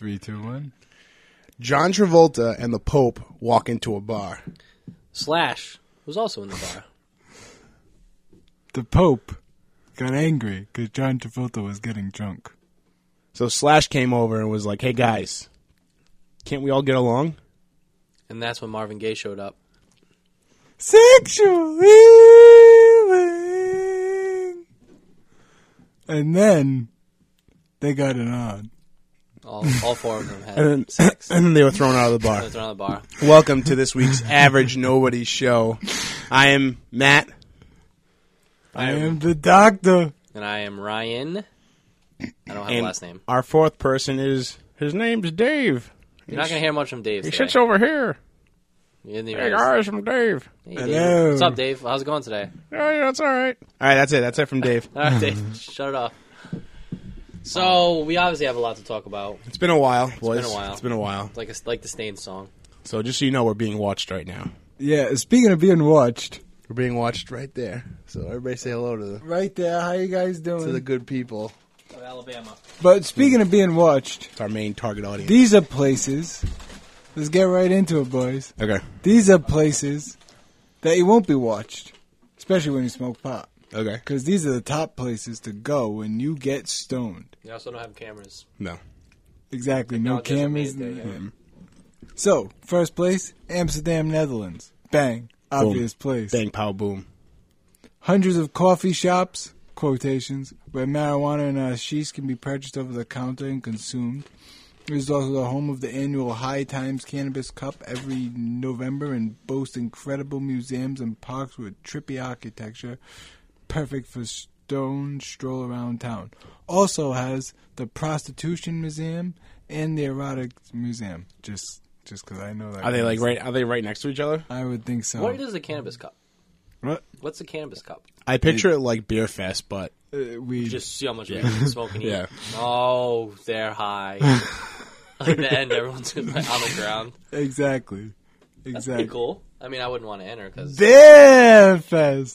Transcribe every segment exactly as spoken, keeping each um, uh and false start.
Three, two, one. John Travolta and the Pope walk into a bar. Slash was also in the bar. The Pope got angry because John Travolta was getting drunk. So Slash came over and was like, hey, guys, can't we all get along? And that's when Marvin Gaye showed up. Sexual healing. And then they got it on. All, all four of them had And then, sex. and then they were thrown out of the They bar. were thrown out of the bar. Welcome to this week's Average Nobody Show. I am Matt. I am the doctor. And I am Ryan. I don't have And a last name. our fourth person is, his name's Dave. You're not going to hear much from Dave He today. sits over here. You didn't even Hey, notice. guys, I'm Dave. Hey, Hello. Dave. What's up, Dave? How's it going today? Oh, yeah, that's all right. All right, that's it. That's it from Dave. All right, Dave. Shut it off. So, we obviously have a lot to talk about. It's been a while, boys. been a while. It's been a while. It's like a, like the Stain song. So just so you know, we're being watched right now. Yeah, speaking of being watched. We're being watched right there. So everybody say hello to the, Right there, how you guys doing? to the good people. Of Alabama. But speaking of being watched, It's our main target audience. these are places. Let's get right into it, boys. Okay. These are places that you won't be watched, especially when you smoke pot. Okay. Because these are the top places to go when you get stoned. You also don't have cameras. No. Exactly, no Technology hasn't cameras. made it there yet. So, first place, Amsterdam, Netherlands. Bang. Obvious place. Bang, pow, boom. Hundreds of coffee shops, quotations, where marijuana and hashish can be purchased over the counter and consumed. It is also the home of the annual High Times Cannabis Cup every November and boasts incredible museums and parks with trippy architecture, perfect for stone stroll around town. Also has the Prostitution Museum and the Erotic Museum. Just, just because I know that. Are they like right? Are they right next to each other? I would think so. What is a cannabis cup? What? What's a cannabis cup? I picture it like Beer Fest, but Uh, we Just see how much weed you can smoke and eat. Yeah. Oh, they're high. Like the end, everyone's on the ground. exactly, That's exactly. pretty cool. I mean, I wouldn't want to enter because Beer Fest,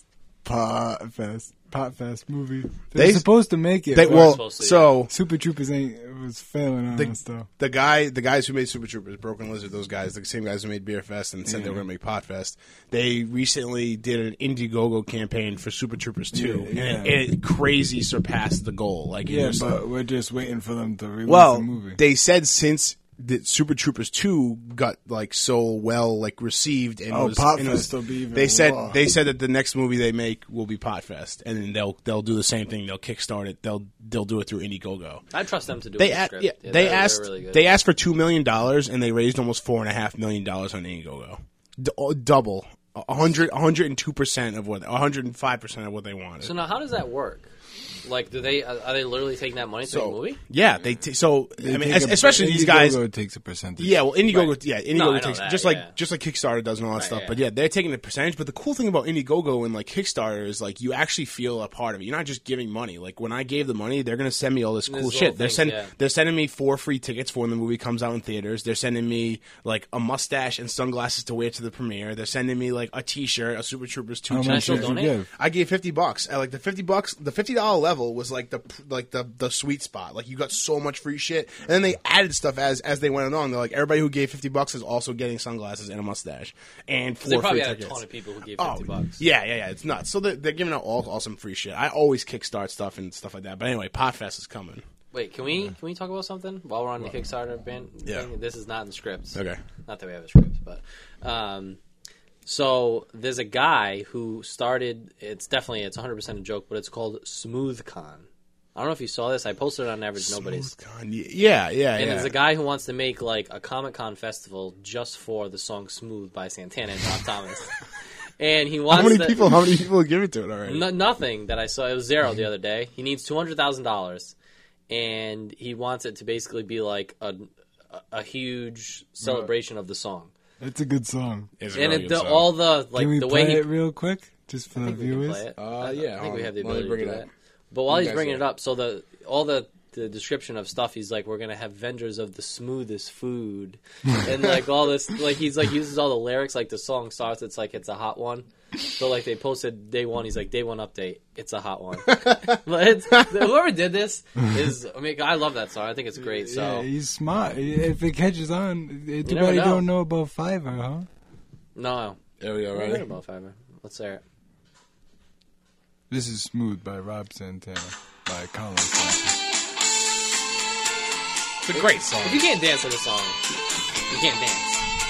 Pot Fest, Pot Fest movie. They're They- supposed to make it. they but well. supposed to, So Super Troopers ain't it was failing on The- us though. the guy, the guys who made Super Troopers, Broken Lizard, those guys, the same guys who made Beer Fest and said they Yeah. were going to make Pot Fest. They recently did an Indiegogo campaign for Super Troopers two, Yeah, and yeah. it, it crazy surpassed the goal. Like, it Yeah, was- but we're just waiting for them to release well, the movie. they said since the Super Troopers two got like so well like received and Oh, was, Pot and was- Fest will be even they said more. they said that the next movie they make will be Pot Fest, and then they'll they'll do the same thing. They'll kickstart it. They'll they'll do it through Indiegogo. I trust them to do They a a, script. yeah, Yeah, they they're- they're asked really good. they asked for two million dollars and they raised almost four and a half million dollars on Indiegogo. D- oh, double, a hundred, a hundred and two percent of what, a hundred and five percent of what they wanted. So now, how does that work? Like, do they are they literally taking that money to So, a movie? yeah, they t- so They I mean, take es- a- especially these guys. Indiegogo takes a percentage. Yeah, well, Indiegogo, Right. yeah, No, I Indiegogo know takes that, just like yeah. just like Kickstarter does and all that Right, stuff. yeah. But yeah, they're taking a percentage. But the cool thing about Indiegogo and like Kickstarter is like you actually feel a part of it. You're not just giving money. Like when I gave the money, they're gonna send me all this There's cool little shit. They're things, send yeah. they're sending me four free tickets for when the movie comes out in theaters. They're sending me like a mustache and sunglasses to wear to the premiere. They're sending me like a T-shirt, a Super Troopers two How Can I much still did you donate? give? I gave fifty bucks. At like the fifty bucks, the fifty dollar level was like the like the the sweet spot. Like you got so much free shit, and then they added stuff as as they went along. They're like everybody who gave fifty bucks is also getting sunglasses and a mustache and four They probably free had tickets. a ton of people who gave Oh, fifty bucks. yeah, yeah, yeah. It's nuts. So they're, they're giving out all awesome free shit. I always kickstart stuff and stuff like that. But anyway, Podfest is coming. Wait, can we can we talk about something while we're on the Kickstarter ban? Yeah. Thing? This is not in the scripts. Okay. Not that we have a script, but um, so there's a guy who started. It's definitely it's one hundred percent a joke, but it's called SmoothCon. I don't know if you saw this. I posted it on Average Nobody's. Smooth Con. Yeah, yeah, And yeah. there's a guy who wants to make like a Comic Con festival just for the song "Smooth" by Santana and Rob Thomas. And he wants How many to, people? How many people give it to it already? No, nothing that I saw. It was zero the other day. He needs two hundred thousand dollars, and he wants it to basically be like a a, a huge celebration of the song. It's a good song. It's a And really it, good the, song. all the like Can we the play way he it real quick, just for I the think we can viewers? play it. Uh, I- yeah, I think we have the hold on. Let me ability to bring do it that. up. But while You he's guys bringing will. it up, so the all the the description of stuff, he's like, we're gonna have vendors of the smoothest food, and like all this, like he's like uses all the lyrics. Like the song starts, it's like it's a hot one. So like they posted day one, he's like day one update, it's a hot one. But it's, whoever did this is, I mean, I love that song. I think it's great. So Yeah, he's smart. If it catches on, too never bad you know. don't know about Fiverr, huh? no, There we go. I Right. heard about Fiverr. Let's hear it. This is Smooth by Rob Santana by Colin Santana. It's a great song. If you can't dance to this song, you can't dance.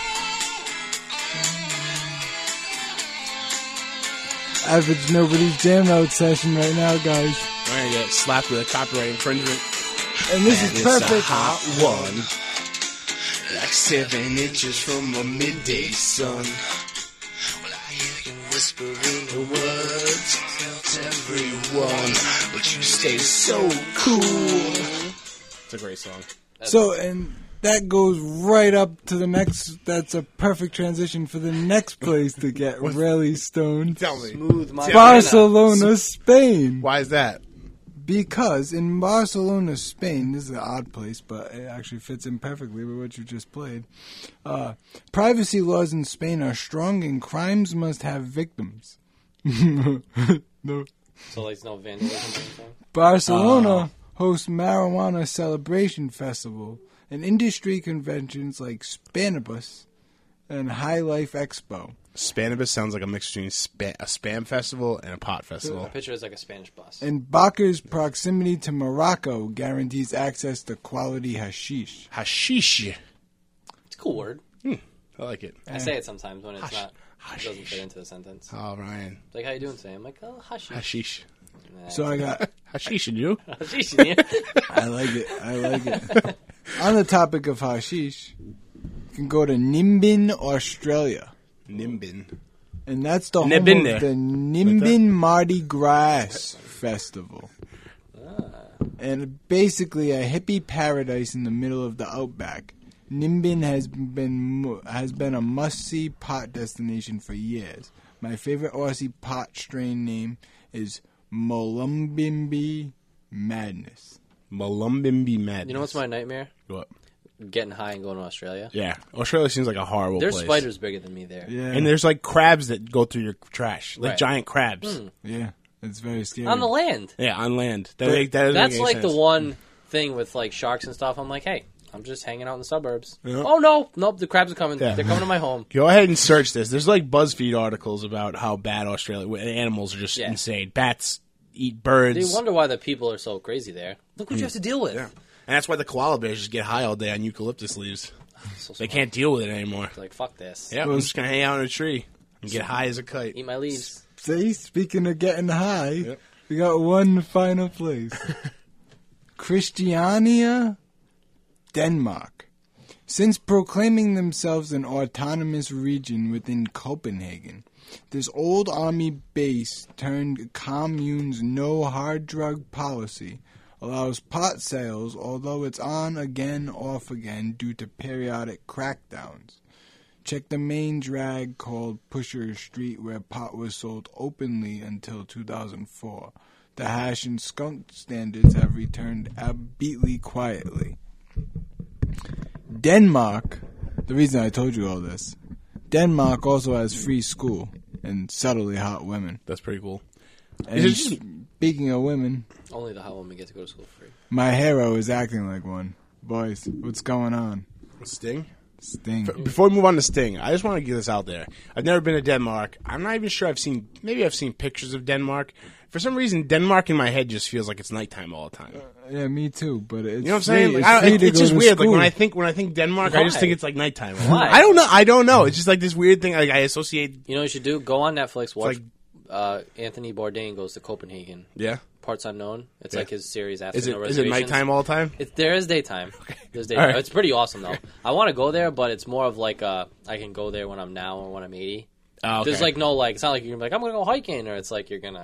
Average Nobody's Jam Out session right now, guys. We're gonna get slapped with a copyright infringement. And this is It's perfect. a hot one, like seven inches from a midday sun. Well, I hear you whispering the words, tell everyone, but you stay so cool. It's a great song. So, and that goes right up to the next. That's a perfect transition for the next place to get really stoned. Tell me, Smooth Montana. Barcelona, Spain. why is that? Because in Barcelona, Spain, this is an odd place, but it actually fits in perfectly with what you just played. Uh, privacy laws in Spain are strong, and crimes must have victims. no. So like, no vandalism or anything. Barcelona hosts marijuana celebration festival and industry conventions like Spanibus and High Life Expo. Spanibus sounds like a mix between spa- a spam festival and a pot I festival. picture it as like a Spanish bus. And Bacca's proximity to Morocco guarantees access to quality hashish. Hashish. It's a cool word. I like it. I say it sometimes when it's Hash- not, it doesn't hashish. fit into the sentence. Oh, Ryan. It's like, how you doing today? I'm like, oh, hashish. Hashish. Nah, So I got, Hashish and you? hashish in here. I like it, I like it. On the topic of hashish, you can go to Nimbin, Australia. Nimbin. And that's the home Nimbin of there. the Nimbin Mardi Gras Festival. And basically a hippie paradise in the middle of the outback. Nimbin has been mu- has been a must-see pot destination for years. My favorite Aussie pot strain name is Molumbimbi Madness. Malumbimbi Madness. You know what's my nightmare? What? Getting high and going to Australia. Yeah. Australia seems like a horrible There's place. spiders bigger than me there. Yeah, And there's like crabs that go through your trash. Like Right. giant crabs. Hmm. yeah, it's very scary. On the land. Yeah, on land. That, make- that doesn't That's make any like sense. the one thing with like sharks and stuff. I'm like, hey, I'm just hanging out in the suburbs. Yeah. Oh no, nope, the crabs are coming. Yeah. They're coming to my home. Go ahead and search this. There's like BuzzFeed articles about how bad Australia where animals are just Yeah. insane. Bats eat birds. They wonder why the people are so crazy there. Look what you have to deal with. Yeah. And that's why the koala bears just get high all day on eucalyptus leaves. So They smart. can't deal with it anymore. Like, fuck this. Yeah, I'm just gonna hang out in a tree and get high as a kite. Eat my leaves. See, speaking of getting high, Yep. we got one final place. Christiania, Denmark. Since proclaiming themselves an autonomous region within Copenhagen, this old army base turned commune's no hard drug policy allows pot sales, although it's on again, off again due to periodic crackdowns. Check the main drag called Pusher Street, where pot was sold openly until two thousand four. The hash and skunk standards have returned abitely quietly. Denmark, the reason I told you all this, Denmark also has free school and subtly hot women. That's pretty cool. And Is it just- speaking of women, Only the hot women get to go to school for free. my hero is acting like one. Boys, what's going on? Sting? Sting. Before we move on to Sting, I just want to get this out there. I've never been to Denmark. I'm not even sure I've seen, maybe I've seen pictures of Denmark. For some reason, Denmark in my head just feels like it's nighttime all the time. Yeah, me too. But it's You know what I'm free. saying? Like, It's I don't, free it- to it's go just to weird. Like school. when I think when I think Denmark, I just Why? think it's like nighttime. Why? I don't know. I don't know. It's just like this weird thing. Like I associate. You know what you should do? Go on Netflix, watch like- uh, Anthony Bourdain Goes to Copenhagen. Yeah. Parts Unknown. It's Yeah. like his series after Is it No is it Reservations. nighttime all the time? It, there is daytime. There's daytime. All right. It's pretty awesome though. I want to go there, but it's more of like uh, I can go there when I'm now or when I'm eighty. Oh, okay. There's like no like it's not like you're gonna be like I'm gonna go hiking or it's like you're gonna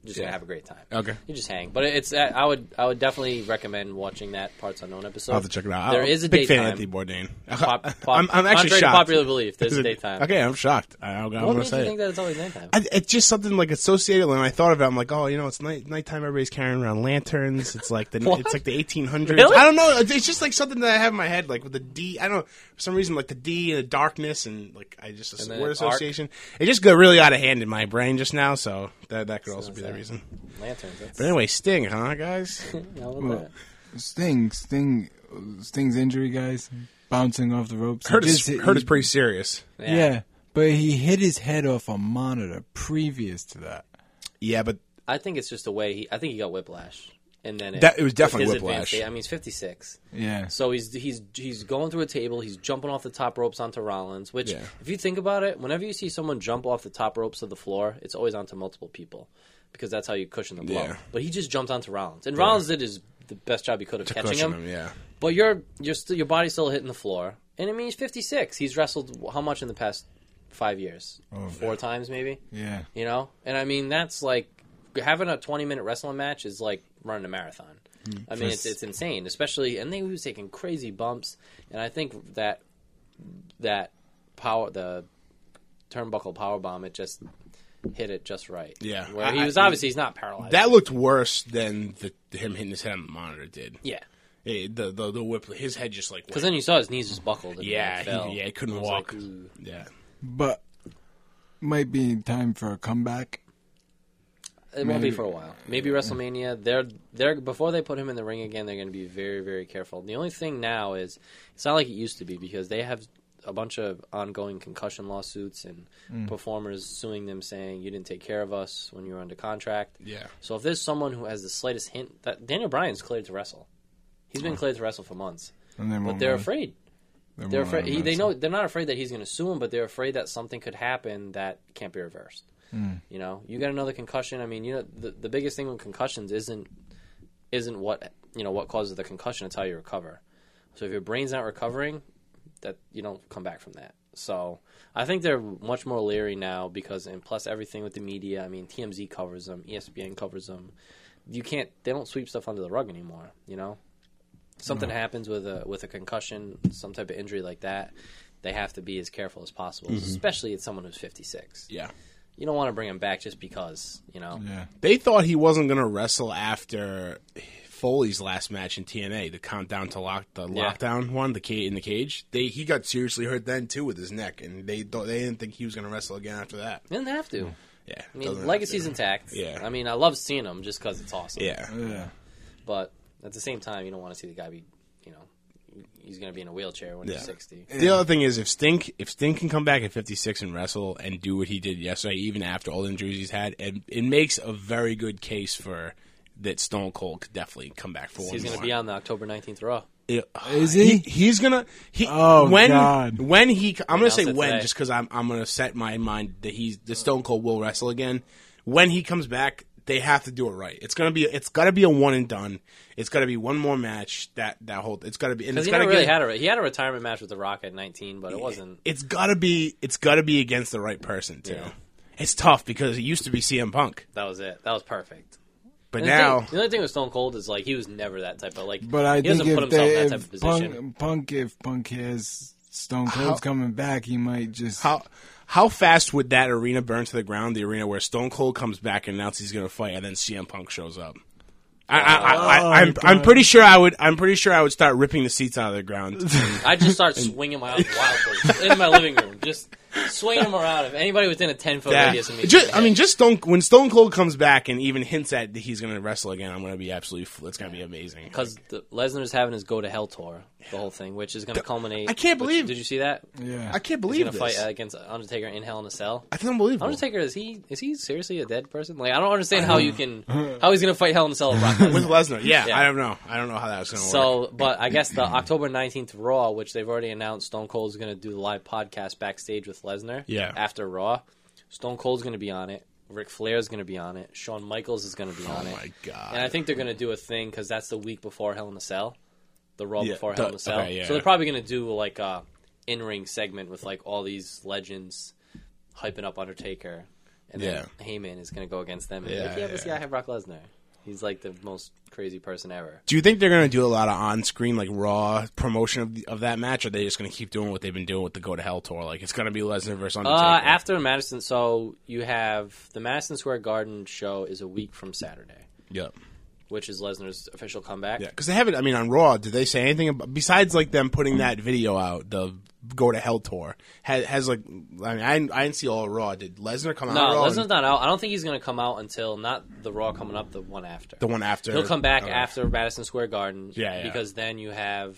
just Yeah. gonna have a great time. Okay. You just hang, but it's I would I would definitely recommend watching that Parts Unknown episode. I'll have to check it out. There I'm is a big fan daytime. of Anthony Bourdain. Pop, pop, I'm, I'm actually contrary shocked. to popular belief, there's a daytime. Okay, I'm shocked. I, I'm What gonna made you say think it. that it's always nighttime? I, it's just something like associated. When I thought of it, I'm like, oh, you know, it's night nighttime. Everybody's carrying around lanterns. It's like the What? it's like the eighteen hundreds. Really? I don't know. It's it's just like something that I have in my head, like with the D. I don't know for some reason, like the D and the darkness, and like I just And then word arc. association. It just got really out of hand in my brain just now. So that that could also Sounds be the like- reason. Lanterns. That's, But anyway, Sting, huh, guys? how about Well, that? Sting, Sting, Sting's injury, guys, bouncing off the ropes. He Hurt is just hit- hurt is he- pretty serious. Yeah. but he hit his head off a monitor previous to that. Yeah, but I think it's just the way he. I think he got whiplash, and then it, That- it was with definitely his whiplash. advanced age- I mean, he's fifty-six, Yeah. so he's he's he's going through a table. He's jumping off the top ropes onto Rollins. Which, Yeah. if you think about it, whenever you see someone jump off the top ropes of the floor, it's always onto multiple people because that's how you cushion the blow. Yeah. But he just jumped onto Rollins, and Rollins did his the best job he could of to catching cushion him. him, yeah. But your your still your body's still hitting the floor, and I mean he's fifty-six. He's wrestled how much in the past five years? Oh, Four times maybe. Yeah. You know, and I mean that's like having a twenty minute wrestling match is like running a marathon. I mean it's it's insane, especially and they he was taking crazy bumps, and I think that that power the turnbuckle power bomb it just hit it just right. Yeah. where I- he was I- obviously he's not paralyzed. That looked worse than the, him hitting his head on the monitor did. yeah, Eh, the the the whip, his head just like because went. then you saw his knees just buckled. And Yeah, like, he- fell. yeah, he couldn't I was walk. like, ooh. Yeah, But might be time for a comeback. It won't be Maybe- for a while. Maybe WrestleMania. They're they're before they put him in the ring again. They're going to be very very careful. The only thing now is it's not like it used to be because they have a bunch of ongoing concussion lawsuits and performers suing them saying you didn't take care of us when you were under contract. yeah. So if there's someone who has the slightest hint that Daniel Bryan's cleared to wrestle, he's been cleared to wrestle for months, And they but won't they're let- afraid. they They're won't let afraid. him He, they wrestle. know they're not afraid that he's going to sue him, but they're afraid that something could happen that can't be reversed. Mm. You know, you got another concussion. I mean, you know, the the biggest thing with concussions isn't isn't what you know what causes the concussion. It's how you recover. So if your brain's not recovering, that you don't come back from that. So I think they're much more leery now because, and plus everything with the media. I mean, T M Z covers them, E S P N covers them. You can't. They don't sweep stuff under the rug anymore. You know, something No. happens with a with a concussion, some type of injury like that. They have to be as careful as possible, especially it's someone who's fifty-six. Yeah. You don't want to bring him back just because, you know. Yeah. They thought he wasn't going to wrestle after Foley's last match in T N A, the countdown to lock the Yeah. lockdown one, the cage in the cage. They he got seriously hurt then too with his neck, and they thought they didn't think he was going to wrestle again after that. They didn't have to. Yeah, I mean, doesn't have legacy's to. intact. Yeah. I mean, I love seeing him just because it's awesome. Yeah, Yeah. But at the same time, you don't want to see the guy be, you know, he's going to be in a wheelchair when Yeah. he's sixty. The other thing is if Sting if Sting can come back at fifty-six and wrestle and do what he did yesterday, even after all the injuries he's had, it, it makes a very good case for that Stone Cold could definitely come back for one He's going to more. be on the October nineteenth Raw. It- Is he? He's gonna. He, Oh, when God. when he. I'm gonna say announced it when, today. just because I'm I'm gonna set my mind that he's the Stone Cold will wrestle again. When he comes back, they have to do it right. It's gonna be. It's got to be a one and done. It's got to be one more match. That that whole. It's got to be. And Because it's he got to never really get, had a he had a retirement match with The Rock at nineteen, but it wasn't. It's got to be. It's got to be against the right person too. Yeah. It's tough because it used to be C M Punk, That was it. That was perfect. but And the now thing- the only thing with Stone Cold is like he was never that type of like. But I he think doesn't put if, himself they, in that type of if position. Punk, Punk, if Punk has Stone Cold's How- coming back, he might just. how. How fast would that arena burn to the ground? The arena where Stone Cold comes back and announces he's going to fight, and then C M Punk shows up. I, I, I, I, Oh, I'm, God. I'm pretty sure I would. I'm pretty sure I would start ripping the seats out of the ground. I just start swinging my wildly in my living room, just swinging them around. If anybody within a ten foot Yeah. radius of me, Just, I mean, just Stone when Stone Cold comes back and even hints at that he's going to wrestle again, I'm going to be absolutely. f- It's going to be amazing. because Lesnar's having his go to hell tour, the whole thing, which is going to culminate. I can't which- believe- Did you see that? yeah. I can't He's believe going to this. fight uh, against Undertaker in Hell in a Cell. I think unbelievable. Undertaker is he is he seriously a dead person? Like I don't understand how you can how he's going to fight Hell in a Cell with Brock Lesnar. with Lesnar. Yeah, Yeah. I don't know. I don't know how that was going to work. So, but I guess the October nineteenth Raw, which they've already announced, Stone Cold's going to do the live podcast backstage with Lesnar. Yeah. After Raw, Stone Cold's going to be on it. Ric Flair's going to be on it. Shawn Michaels is going to be Oh on it. my god! And I think they're going to do a thing because that's the week before Hell in a Cell, the Raw Yeah, before the- Hell in a Cell. okay, yeah. So they're probably going to do like a in-ring segment with like all these legends hyping up Undertaker, and then Heyman is going to go against them. And Yeah, yeah, like, yeah, this yeah. guy had Brock Lesnar. He's like the most crazy person ever. Do you think they're going to do a lot of on-screen, like, Raw promotion of, the, of that match, or are they just going to keep doing what they've been doing with the Go to Hell tour? Like, it's going to be Lesnar versus Undertaker? Uh, after Madison, so you have the Madison Square Garden show is a week from Saturday, Yep. which is Lesnar's official comeback. Yeah, because they haven't, I mean, on Raw, did they say anything about, besides, like, them putting that video out, the Go to Hell tour, has, has like, I mean, I didn't, I didn't see all of Raw. Did Lesnar come out No, on Raw? Lesnar's not out. I don't think he's going to come out until not the Raw coming up, the one after. The one after. He'll come back okay. after Madison Square Garden. Yeah, yeah. Because then you have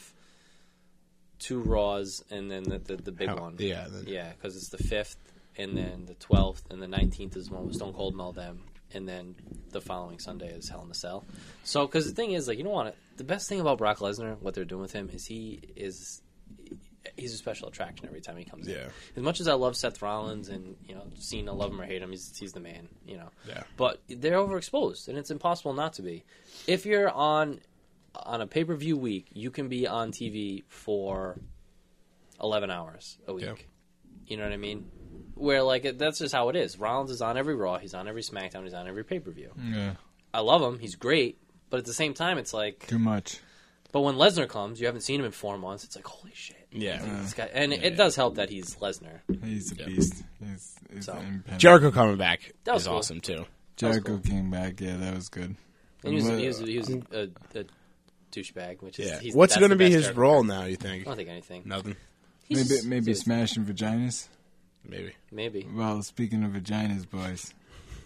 two Raws and then the, the, the big How- one. yeah, the- Yeah, because it's the fifth and then the twelfth and the nineteenth is one with Stone Cold Mel them. And then the following Sunday is Hell in a Cell. So, because the thing is, like, you don't want to. The best thing about Brock Lesnar, what they're doing with him, is he is. He's a special attraction every time he comes Yeah. in. As much as I love Seth Rollins and, you know, Cena, love him or hate him, he's, he's the man, you know. Yeah. But they're overexposed, and it's impossible not to be. If you're on on a pay-per-view week, you can be on T V for eleven hours a week. Yeah. You know what I mean? Where, like, it, that's just how it is. Rollins is on every Raw, he's on every SmackDown, he's on every pay-per-view. Yeah, I love him, he's great, but at the same time, it's like... too much. But when Lesnar comes, you haven't seen him in four months, it's like, holy shit. Yeah. This guy, and it does help that he's Lesnar. He's a Yeah. beast. He's, he's So. independent. Jericho coming back That was is cool. awesome, too. Jericho cool. came back. Yeah, that was good. And he was, What- he was, he was a, a douchebag, which is... Yeah. He's, What's that's going to the be best his Jericho role character. now, you think? I don't think anything. Nothing? He's maybe just- maybe he's- smashing vaginas. Maybe. Maybe. Well, speaking of vaginas, boys,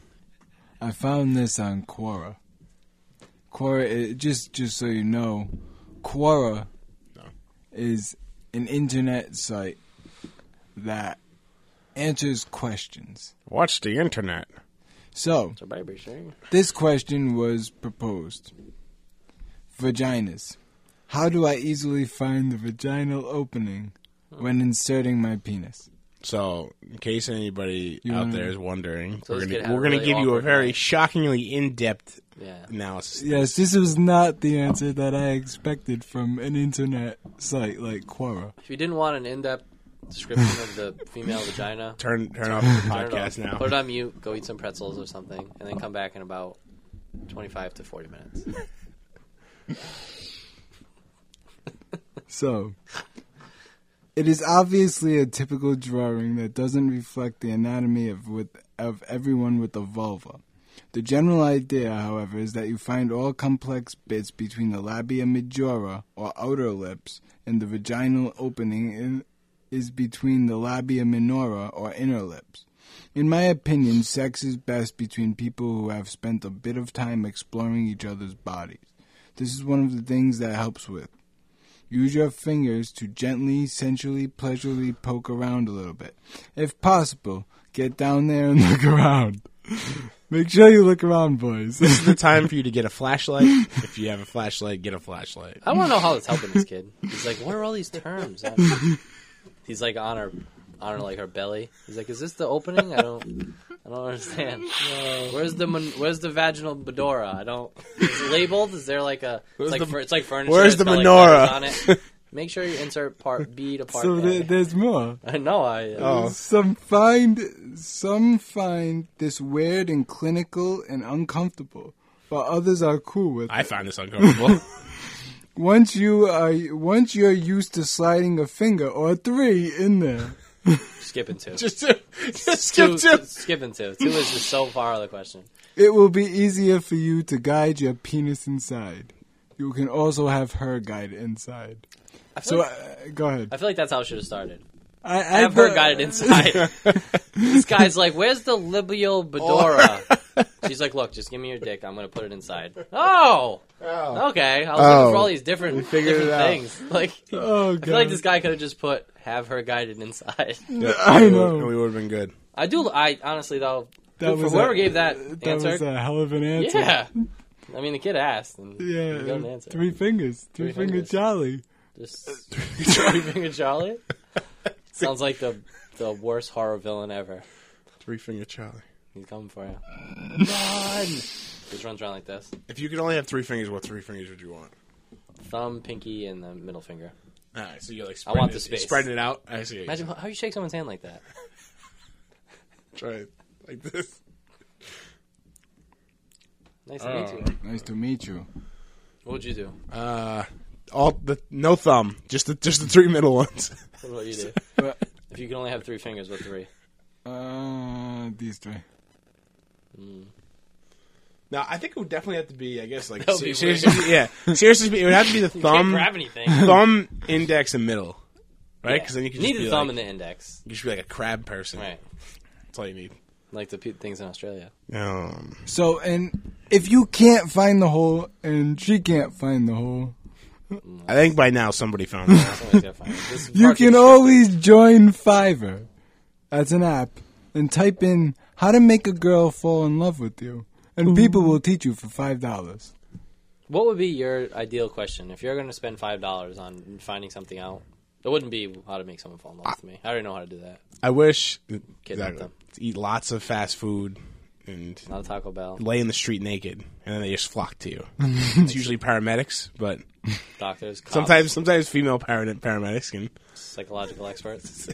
I found this on Quora. Quora, it, just just so you know, Quora No. is an internet site that answers questions. Watch the internet. So, So, baby, sure. this question was proposed. Vaginas. How do I easily find the vaginal opening when inserting my penis? So, in case anybody You out wanna- there is wondering, So we're this going kid to had we're a going to really give you a awkward very night. shockingly in-depth Yeah. analysis. Yes, this was not the answer that I expected from an internet site like Quora. If you didn't want an in-depth description of the female vagina, Turn turn off the turn it podcast off. now. Put it on mute, go eat some pretzels or something, and then come back in about twenty-five to forty minutes. So, it is obviously a typical drawing that doesn't reflect the anatomy of with, of everyone with a vulva. The general idea, however, is that you find all complex bits between the labia majora, or outer lips, and the vaginal opening in, is between the labia minora, or inner lips. In my opinion, sex is best between people who have spent a bit of time exploring each other's bodies. This is one of the things that helps with. Use your fingers to gently, sensually, pleasurably poke around a little bit. If possible, get down there and look around. Make sure you look around, boys. This is the time for you to get a flashlight. If you have a flashlight, get a flashlight. I want to know how it's helping this kid. He's like, what are all these terms? He's like on her, on her like her belly. He's like, is this the opening? I don't, I don't understand. Where's the mon- where's the vaginal medora? I don't. Is it labeled? Is there like a? It's like, the- fur- it's like furniture. where's It's the got, like, menorah? letters on it. Make sure you insert part B to part So A. there, there's more. I know. I. Uh, Oh. Some find some find this weird and clinical and uncomfortable, while others are cool with I it. find this uncomfortable. Once you are once you're used to sliding a finger or three in there. Skipping two. just to, just skip two, to. Skipping two. Two is just so far out of the question. It will be easier for you to guide your penis inside. You can also have her guide inside. I feel, So, like, uh, go ahead. I feel like that's how it should have started. I, I Have her thought- guided inside. This guy's like, "Where's the labial medora?" She's like, "Look, just give me your dick. I'm gonna put it inside." Oh, Oh. okay. I was Oh. looking for all these different, figured different it out. things. Like, Oh, I God. feel like this guy could have just put "have her guided inside." I know. We would have been good. I do. I honestly though, That for was whoever a- gave that, That answer, was a hell of an answer. yeah. I mean, the kid asked, and Yeah. he got an answer. Three fingers. Three, Three finger fingers. Charlie. Just three finger Charlie. Sounds like the the worst horror villain ever. Three finger Charlie. He's coming for you. Run! Just runs around like this. If you could only have three fingers, what three fingers would you want? Thumb, pinky, and the middle finger. All right, so you're like I spreading want it, the space. spreading it out. I see. Imagine how, how you shake someone's hand like that. Try it. like this. Nice to meet you. Nice to meet you. What'd you do? Uh, all the no thumb, just the just the three middle ones. What about you do? But, If you can only have three fingers, what three? uh, these three. Mm. Now, I think it would definitely have to be, I guess, like That would be seriously, yeah, seriously, it would have to be the You thumb, can't grab anything. thumb, index, and middle, right? Yeah. Because then you can need just the be thumb like, and the index. you should be like a crab person. Right. That's all you need. Like the pe- things in Australia. Um, So, and if you can't find the hole and she can't find the hole, I think by now somebody found it. Somebody's gotta find it. This is you far too can descriptive. always join Fiverr. That's an app. And type in how to make a girl fall in love with you. And people will teach you for five dollars. What would be your ideal question if you're going to spend five dollars on finding something out? It wouldn't be how to make someone fall in love with me. I already know how to do that. I wish Kidnap exactly, them. to eat lots of fast food and Not a Taco Bell. lay in the street naked, and then they just flock to you. It's usually paramedics, but Doctors, cops, sometimes sometimes female para- paramedics can. psychological experts.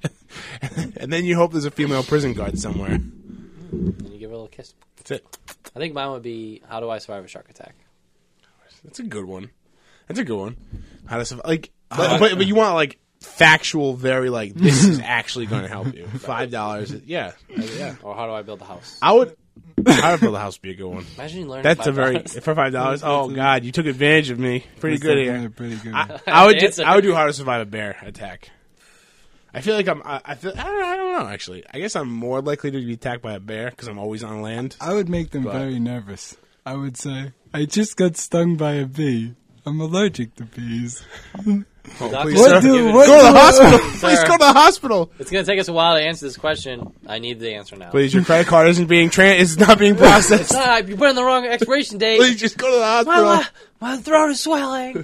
And then you hope there's a female prison guard somewhere. And you give her a little kiss. That's it. I think mine would be, how do I survive a shark attack? That's a good one. That's a good one. How to survive? Like, but, but, but you want like factual, very like this is actually going to help you. Five dollars, yeah, yeah. Or how do I build a house? I would. How to build a house would be a good one. Imagine you learn That's a five very dollars. for five dollars. Oh God, you took advantage of me. Pretty That's good definitely here. a pretty good I, one. I would. Do, Answer. I would do how to survive a bear attack. I feel like I'm. I, I feel. I don't, I don't know. Actually, I guess I'm more likely to be attacked by a bear because I'm always on land. I would make them But- very nervous. I would say, I just got stung by a bee. I'm allergic to bees. Oh, Doctor- please, What sir. do- Go what to the do- hospital. Please Sir. go to the hospital. It's going to take us a while to answer this question. I need the answer now. Please, your credit card isn't being tran. It's not being It's processed. not, you put in the wrong expiration date. Please, just go to the My, hospital. my, my throat is swelling.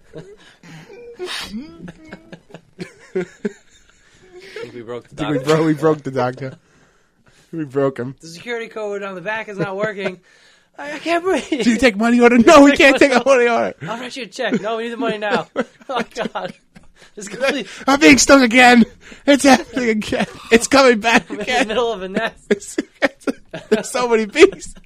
I think we broke the I think we doctor. broke. We broke the doctor. We broke him. The security code on the back is not working. I, I can't breathe. Do you take money order? No, we can't take a money order. I'll write you a check. No, we need the money now. Oh, God. This is complete. I'm being stung again. It's happening again. It's coming back I'm in the again. middle of a nest. It's- it's- There's so many bees.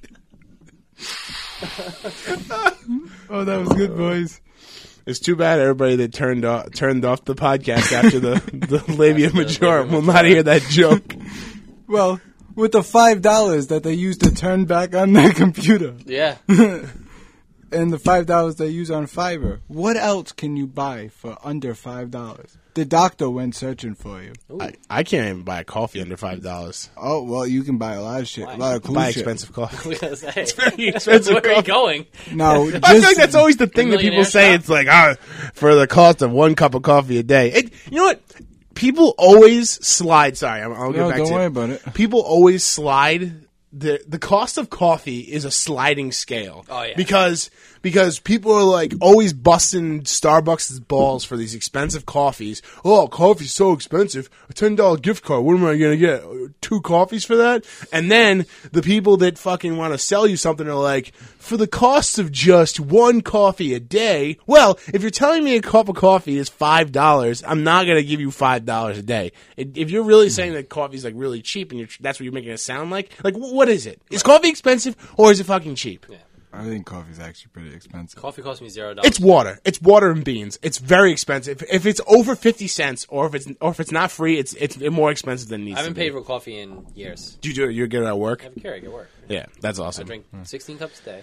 Oh, that was good, boys. It's too bad everybody that turned off turned off the podcast after the the labia majora will not hear that joke. Well, with the five dollars that they use to turn back on their computer, Yeah. and the five dollars they use on Fiverr, what else can you buy for under five dollars? The doctor went searching for you. I, I can't even buy a coffee under five dollars. Oh well, you can buy a lot of shit, Why? a lot of cool Buy shit. expensive coffee. I was going to say. Very expensive Where are you coffee. going? Now, I feel just like that's always the thing that people millionaire say. shop? It's like, ah, for the cost of one cup of coffee a day. It, you know what? People always slide. Sorry, I'm, I'll get no, back don't to worry it. about it. People always slide. The the cost of coffee is a sliding scale. Oh, yeah. Because because people are like always busting Starbucks' balls for these expensive coffees. Oh, coffee's so expensive. A ten dollar gift card. What am I gonna get? Two coffees for that? And then the people that fucking want to sell you something are like, for the cost of just one coffee a day. Well, if you're telling me a cup of coffee is five dollars, I'm not gonna give you five dollars a day. If you're really saying that coffee's like really cheap and you're, that's what you're making it sound like, like what is it? Is coffee expensive or is it fucking cheap? Yeah. I think coffee's actually pretty expensive. Coffee cost me zero dollars. It's water. It's water and beans. It's very expensive. If it's over fifty cents, or if it's or if it's not free, it's it's more expensive than it needs. I haven't to be. paid for coffee in years. Do you do it? You're good at work. I have a Keurig at work. Yeah, that's I awesome. drink sixteen cups a day.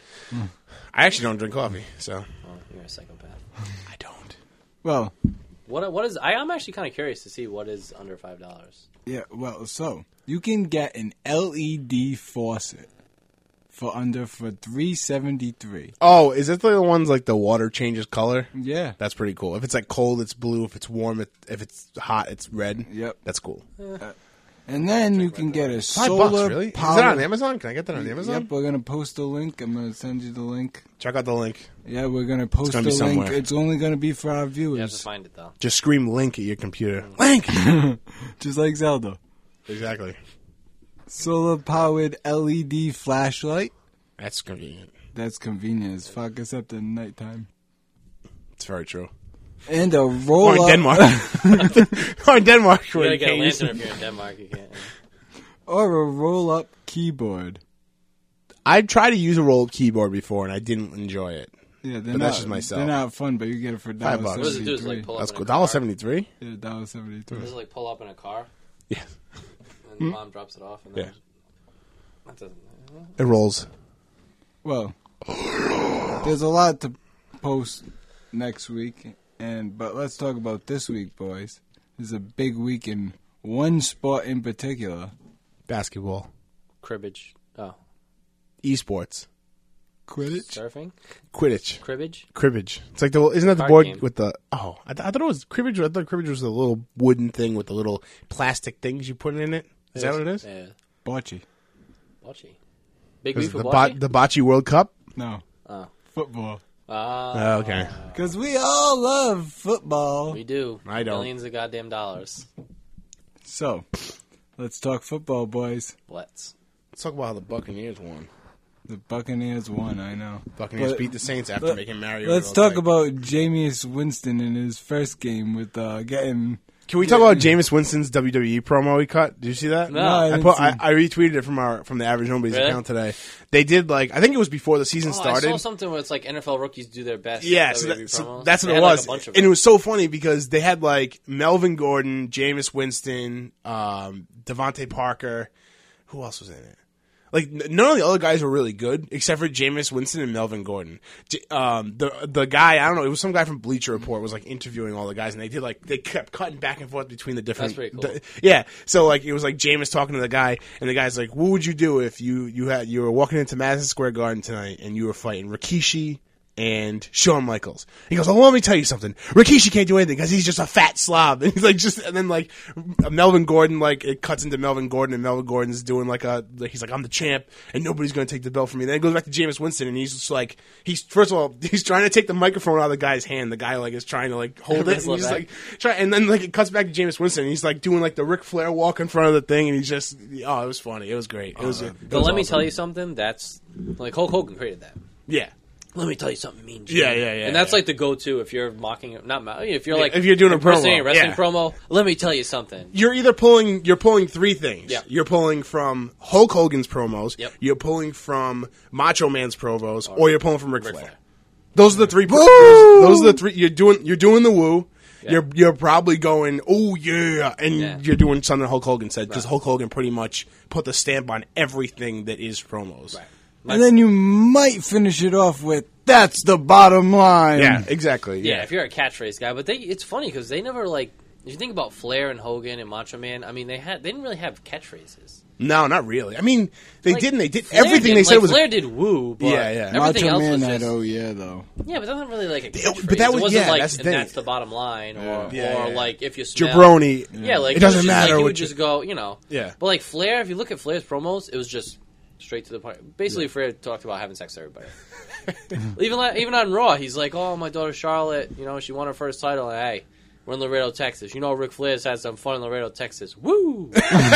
I actually don't drink coffee, so Oh, you're a psychopath. I don't. Well, What what is? I am actually kind of curious to see what is under five dollars. yeah, well, so you can get an L E D faucet for under for three seventy three. Oh, is it the ones like the water changes color? Yeah. That's pretty cool. If it's like cold, it's blue. If it's warm, it, if it's hot, it's red. Yep. That's cool. And then you can get a Five solar bucks, really? power. Is that on Amazon? Can I get that on Amazon? Yep, we're gonna post a link. I'm gonna send you the link. Check out the link. Yeah, we're gonna post gonna the be link. somewhere. It's only gonna be for our You have to viewers, find it though. Just scream link at your computer. Link. just like Zelda. Exactly. Solar powered L E D flashlight. That's convenient. That's convenient as fuck, except at nighttime. It's very true. And a roll Or in up, Denmark. Or in Denmark. You where gotta you get a can't use lantern them. if you're in Denmark. You can't. or a roll-up keyboard? I've tried to use a roll-up keyboard before, and I didn't enjoy it. Yeah, they're But not, that's just myself. They're not fun, but you get it for Five one bucks. What does it do? Is it seventy-three. like pull That's up cool. in a Dollar car? seventy-three. Yeah, one dollar seventy-three. Does it like pull up in a car Yeah, and the mom drops it off? And then Yeah. That doesn't. it rolls. Well, there's a lot to post next week, and but let's talk about this week, boys. This is a big week in one sport in particular. Basketball, Cribbage. Oh, esports, Quidditch. surfing. Quidditch, Cribbage. cribbage. It's like the isn't that the Card board game. with the oh? I, th- I thought it was cribbage. I thought cribbage was the little wooden thing with the little plastic things you put in it. Is that what it is? Yeah. Bocce. Bocce. Big Is week it for the bocce. bo- the bocce World Cup? No. Oh. Football. Ah, Oh, okay. Because we all love football. we do. I don't. Millions of goddamn dollars. So, let's talk football, boys. Let's. Let's talk about how the Buccaneers won. The Buccaneers won, I know. Buccaneers But- beat the Saints after let- making Mario. Let's look talk like- about Jameis Winston in his first game with uh, getting... Can we talk about Jameis Winston's W W E promo he cut? Did you see that? No. No, I I didn't put see. I, I retweeted it from our from the Average Nobody's Really? account today. They did like I think it was before the season Oh, I started. saw something where it's like N F L rookies do their best. Yeah, so, W W E that, so promos. that's what They it had, like, was, a bunch of and it them. was so funny because they had like Melvin Gordon, Jameis Winston, um, Devontae Parker. Who else was in it? Like n- none of the other guys were really good except for Jameis Winston and Melvin Gordon. J- um, the the guy I don't know, it was some guy from Bleacher Report was like interviewing all the guys, and they did like they kept cutting back and forth between the different. That's pretty cool. the- yeah, so like it was like Jameis talking to the guy, and the guy's like, "What would you do if you you had you were walking into Madison Square Garden tonight and you were fighting Rikishi and Shawn Michaels?" He goes, "Oh, let me tell you something. Rikishi can't do anything because he's just a fat slob." And he's like, just and then like Melvin Gordon, like it cuts into Melvin Gordon, and Melvin Gordon's doing like a like, he's like, "I'm the champ, and nobody's gonna take the belt from me." Then it goes back to Jameis Winston, and he's just like, he's first of all, he's trying to take the microphone out of the guy's hand. The guy like is trying to like hold it, and Wrestle it he's back. like try, and then like it cuts back to Jameis Winston, and he's like doing like the Ric Flair walk in front of the thing, and he's just oh, it was funny, it was great, it was. It But was let me awesome. tell you something. That's like Hulk Hogan created that. yeah. Let me tell you something mean. Jim. Yeah, yeah, yeah, And that's yeah. like the go-to if you're mocking, not mo- if you're Yeah, like if you're doing a impersonating promo, a wrestling yeah. promo. Let me tell you something. You're either pulling you're pulling three things. Yeah. You're pulling from Hulk Hogan's promos. Yep. You're pulling from Macho Man's promos, or, you're pulling from Ric Ric Flair. Flair. Those are the three. Those, those are the three. You're doing you're doing the woo. Yeah. You're you're probably going oh yeah, and Yeah. you're doing something Hulk Hogan said because Right. Hulk Hogan pretty much put the stamp on everything that is promos. Right. And then you might finish it off with, "That's the bottom line." Yeah, exactly. Yeah, Yeah. if you're a catchphrase guy, but they it's funny because they never like. If you think about Flair and Hogan and Macho Man, I mean, they had they didn't really have catchphrases. No, not really. I mean, they Like, didn't. They did Flair everything did, they said like, was. Flair did woo, but Yeah, yeah. everything Macho else Man was had just "Oh yeah" though. yeah, but that wasn't really like a But catchphrase. that was- it wasn't yeah, like that's the and thing. that's the bottom line, or Yeah, or yeah. like if you smell Jabroni. Yeah, like It doesn't was just, matter Like, he what would you- just go, you know. Yeah. But like Flair, if you look at Flair's promos, it was just straight to the point. Basically, Flair talked about having sex with everybody. even like, even on Raw, he's like, "Oh, my daughter Charlotte, you know, she won her first title. And, hey, we're in Laredo, Texas. You know, Ric Flair's had some fun in Laredo, Texas. Woo!"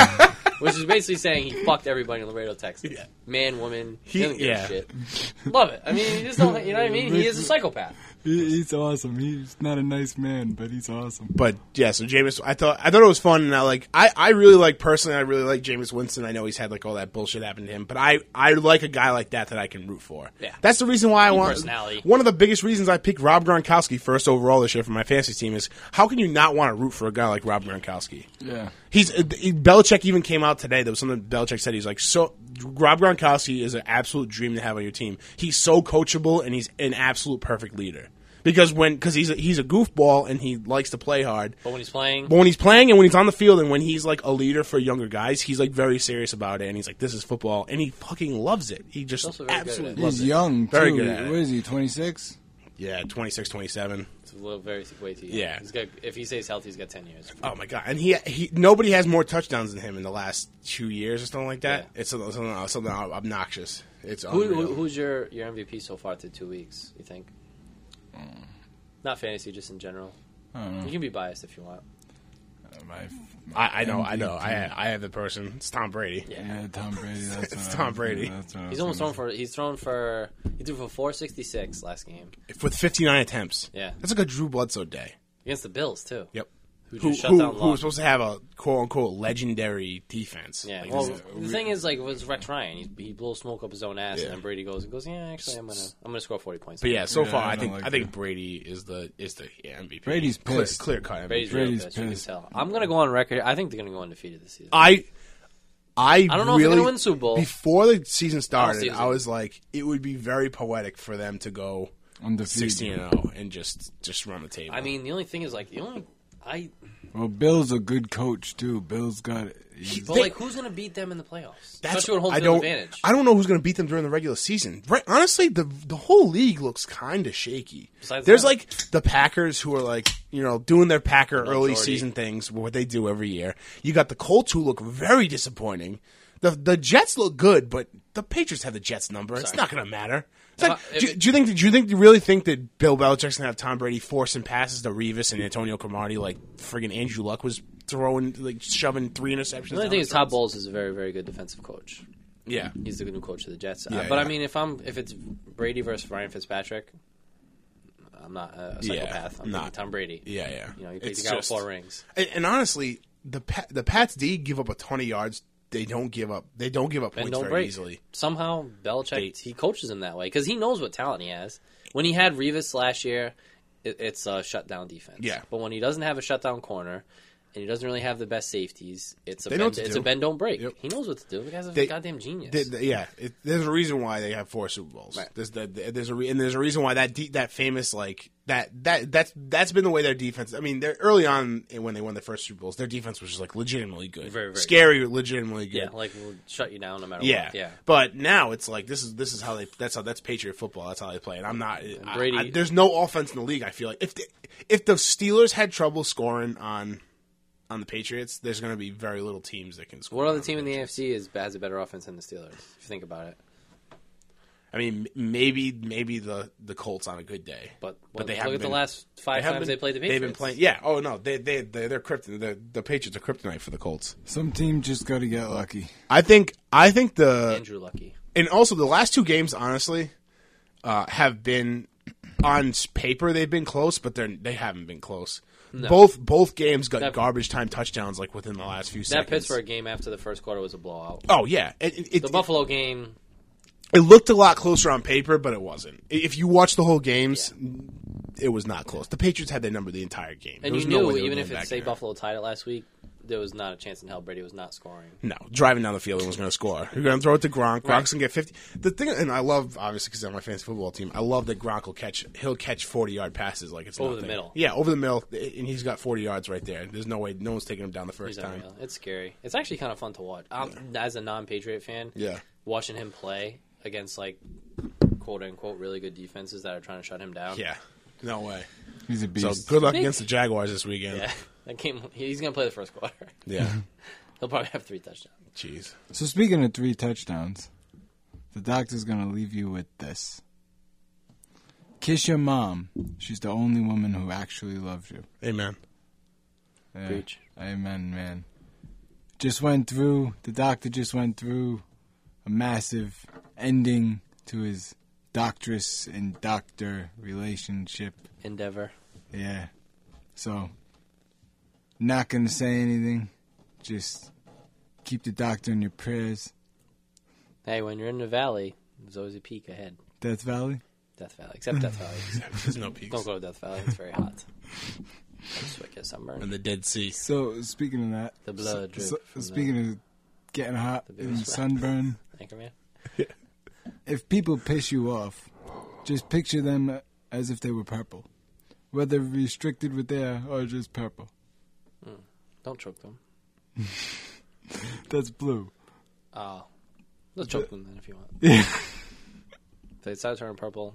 Which is basically saying he fucked everybody in Laredo, Texas. Yeah. Man, woman, He- he doesn't give yeah. a shit. Love it. I mean, he just don't, you know what I mean? He is a psychopath. He, he's awesome. He's not a nice man, but he's awesome. But yeah, so Jameis, I thought I thought it was fun, and I like I, I really like personally, I really like Jameis Winston. I know he's had like all that bullshit happen to him, but I, I like a guy like that that I can root for. Yeah. That's the reason why I Good want. personality. One of the biggest reasons I picked Rob Gronkowski first overall this year for my fantasy team is how can you not want to root for a guy like Rob Gronkowski? Yeah. He's uh, he, Belichick even came out today. There was something Belichick said. He's like, so Rob Gronkowski is an absolute dream to have on your team. He's so coachable and he's an absolute perfect leader. Because when because he's a, he's a goofball and he likes to play hard. But when he's playing, But when he's playing and when he's on the field and when he's like a leader for younger guys, he's like very serious about it and he's like, this is football, and he fucking loves it. He just also very good at absolutely it. loves He's it. young, too. Very good at What it. is he, twenty-six? Yeah, twenty-six, twenty-seven. it's a little very way too young. Yeah. He's got, if he stays healthy, he's got ten years. Oh my god! And he he nobody has more touchdowns than him in the last two years or something like that. Yeah. It's something, something something obnoxious. It's Who, unreal. who, who's your, your M V P so far through two weeks, you think? Not fantasy, just in general. I don't know. You can be biased if you want. My, I, I know, I know. I I have the person. It's Tom Brady. Yeah. yeah, Tom Brady. That's It's what I Tom was- Brady. That's what I He's was almost gonna thrown for. He's thrown for. He threw for four sixty six last game With fifty-nine attempts. Yeah. That's like a Drew Bledsoe day. against the Bills too. Yep. Who who just shut who, down who Luck. was supposed to have a quote unquote legendary defense. Yeah, Like, well, this is- the thing is, like, it was Rex Ryan. He, he blows smoke up his own ass, Yeah. and then Brady goes and goes, "Yeah, actually, I'm gonna, I'm gonna score forty points." but yeah, so Yeah, far I I don't think like I think that. Brady is the is the M V P. Brady's clear, pissed. clear cut. Brady's, Brady's real pissed. You can pissed. tell. I'm gonna go on record. I think they're gonna go undefeated this season. I I I don't know really, if they're gonna win the Super Bowl. Before the season I started, don't see I it. was like, it would be very poetic for them to go Undefeated. sixteen and zero and just just run the table. I mean, the only thing is, like, the only I, Well, Bill's a good coach too. Bill's got it. He's- but They- like, who's gonna beat them in the playoffs? That's Especially with home I field don't advantage. I don't know who's going to beat them during the regular season. Right, honestly, the the whole league looks kind of shaky. Besides There's that. like the Packers who are like you know doing their Packer No early Jordy. season things, what they do every year. You got the Colts who look very disappointing. The the Jets look good, but the Patriots have the Jets number. It's Sorry. not going to matter. It's If like, I- if- do, do you think? Do you think? Do you really think that Bill Belichick's gonna have Tom Brady forcing passes to Revis and Antonio Cromartie like friggin' Andrew Luck was throwing, like shoving three interceptions? The only down thing his is, Todd throats? Bowles is a very, very good defensive coach. Yeah, He's the new coach of the Jets. Yeah, uh, but I yeah. mean, if I'm if it's Brady versus Ryan Fitzpatrick, I'm not a Yeah, psychopath. I'm not- taking Tom Brady. yeah, yeah. You know, he picked It's the guy with just- four rings. And, and honestly, the Pa- the Pats D give up a ton of yards. They don't give up. They don't give up And points don't very break. easily. Somehow, Belichick, They- he coaches him that way because he knows what talent he has. When he had Revis last year, it, it's a shutdown defense. Yeah. But when he doesn't have a shutdown corner and he doesn't really have the best safeties, it's a They know bend, what to it's do. a bend don't break. Yep. He knows what to do. The guy's a They- goddamn genius. They- they- yeah, it, there's a reason why they have four Super Bowls. Right. There's the, there's a re- and there's a reason why that de- that famous like that that that's that's been the way their defense. I mean, they're early on when they won their first Super Bowls, their defense was just like legitimately good, Very, very scary, legitimately good. yeah, like we'll shut you down no matter Yeah. what. Yeah. But now it's like this is this is how they that's how that's Patriot football. That's how they play. And I'm not. I- Brady- I- there's no offense in the league. I feel like if the, if the Steelers had trouble scoring on on the Patriots, there's going to be very little teams that can score. What other on team in the Patriots. A F C is has a better offense than the Steelers? If you think about it, I mean, m- maybe maybe the the Colts on a good day, but, but they look haven't at the been- last five haven't times been- they played the Patriots. They've been playing. Yeah. Oh no, they they they they're krypton. The the Patriots are kryptonite for the Colts. Some team just got to get lucky. I think I think the Andrew Lucky. and also the last two games, honestly, uh, have been on paper they've been close, but they are they haven't been close. Both both games got That- garbage time touchdowns like within the last few That seconds. Pittsburgh game after the first quarter was a blowout. Oh yeah, it, it, The it, Buffalo game, it looked a lot closer on paper, but it wasn't. If you watch the whole games, it was not close. The Patriots had their number the entire game. and There you was no knew way they were even going if it back say there. Buffalo tied it last week, there was not a chance in hell Brady was not scoring. No, driving down the field and was going to score. You're going to throw it to Gronk. Gronk's Right. going to get fifty. The thing, and I love obviously because I'm my fantasy football team. I love that Gronk will catch. He'll catch forty yard passes like it's Over the nothing. middle. Yeah, over the middle, and he's got forty yards right there. There's no way, no one's taking him down the first He's time. unreal. It's scary. It's actually kind of fun to watch. Um, As a non-Patriot fan, Yeah. watching him play against like quote unquote really good defenses that are trying to shut him down. Yeah, no way. He's a So beast. good luck Nick- against the Jaguars this weekend. Yeah, that game. He's gonna play the first quarter. Yeah. He'll probably have three touchdowns. Jeez. So speaking of three touchdowns, the doctor's going to leave you with this. Kiss your mom. She's the only woman who actually loves you. Amen. Yeah. Preach. Amen, man. Just went through, the doctor just went through a massive ending to his doctress and doctor relationship. Endeavor. Yeah. So, not going to say anything. Just keep the doctor in your prayers. Hey, when you're in the valley, there's always a peak ahead. Death Valley? Death Valley, except Death Valley. There's no peaks. Don't go to Death Valley. It's very hot. That's what gets sunburned. And the Dead Sea. So, speaking of that, The blood drip so, from speaking of getting hot the and biggest sunburn, Anchorman. if people piss you off, just picture them as if they were purple. Whether restricted with air or just purple. Don't choke them. That's blue. Oh, let's choke them then if you want. Yeah. If they start turning purple,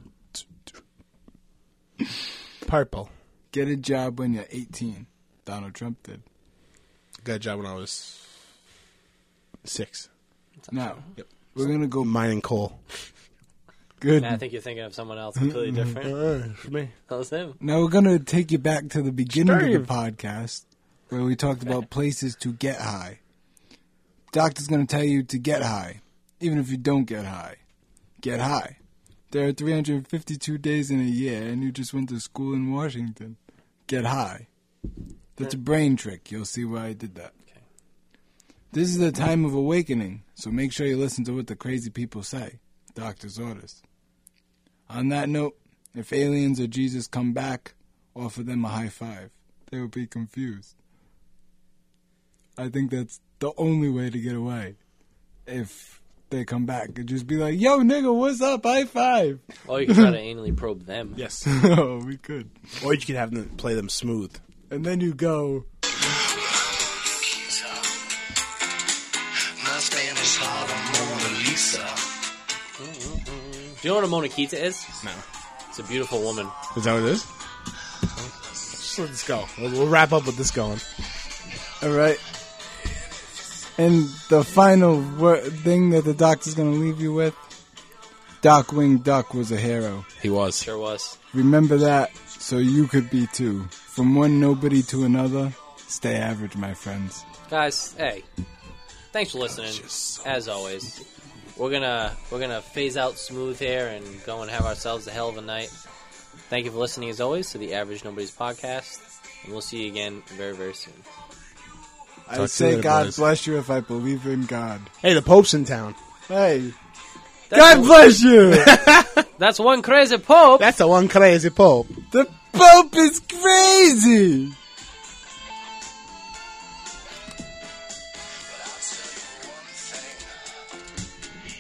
Purple. Get a job when you're eighteen. Donald Trump did. Got a job when I was six. Now, Yep. we're going to go Mining coal. good. Man, I think you're thinking of someone else completely different. Uh, for me. That was him. Now we're going to take you back to the beginning Steve. of the podcast where we talked about places to get high. Doctor's going to tell you to get high, even if you don't get high. Get high. There are three hundred fifty-two days in a year, and you just went to school in Washington. Get high. That's a brain trick. You'll see why I did that. Okay. This is a time of awakening, so make sure you listen to what the crazy people say. Doctor's orders. On that note, if aliens or Jesus come back, offer them a high five. They will be confused. I think that's the only way to get away. If they come back, it'd just be like, yo, nigga, what's up? High five. Or you can try to anally probe them. Yes. Oh, we could. Or you could have them play them smooth. And then you go, My Spanish Harlem Mona Lisa. Do you know what a Mona Lisa is? No. It's a beautiful woman. Is that what it is? Just let this go. We'll, we'll wrap up with this going. all right. And the final wor- thing that the doctor's going to leave you with, Darkwing Duck was a hero. He was. Sure was. Remember that so you could be too. From one nobody to another, stay average, my friends. Guys, hey. Thanks for listening. As always. We're gonna we're gonna phase out Smooth here and go and have ourselves a hell of a night. Thank you for listening as always to the Average Nobody's podcast. And we'll see you again very, very soon. I to you say later, God boys. bless you if I believe in God. Hey, the Pope's in town. Hey, That's God a- bless you! That's one crazy Pope! That's the one crazy Pope. The Pope is crazy!